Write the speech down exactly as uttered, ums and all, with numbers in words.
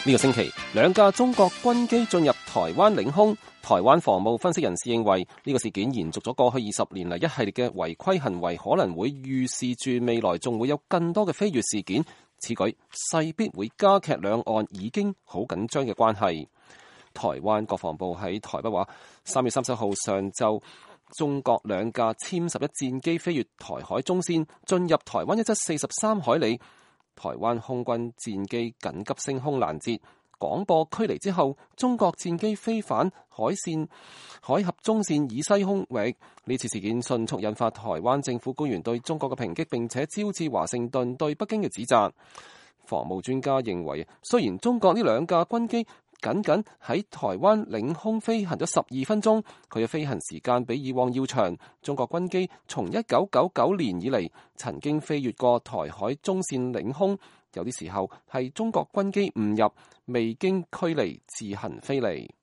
呢個星期，兩架中國軍機進入台灣領空。台灣防務分析人士認為，呢個事件延續咗過去二十年嚟一系列嘅違規行為，可能會預示住未來仲會有更多嘅飛越事件。此舉勢必會加劇兩岸已經好緊張嘅關係。台灣國防部喺台北話，三月三十號上晝，中國兩架殲十一戰機飛越台海中線，進入台灣一側四十三海里。台灣空軍戰機緊急升空攔截，廣播驅離之後，中國戰機飛返海線海峽中線以西空域。呢次事件迅速引發台灣政府官員對中國嘅抨擊，並且招致華盛頓對北京嘅指責。防務專家認為，雖然中國呢兩架軍機僅僅喺台灣領空飛行咗十二分鐘，佢嘅飛行時間比以往要長。中國軍機從一九九九年以嚟曾經飛越過台海中線領空，有啲時候係中國軍機誤入，未經驅離自行飛離。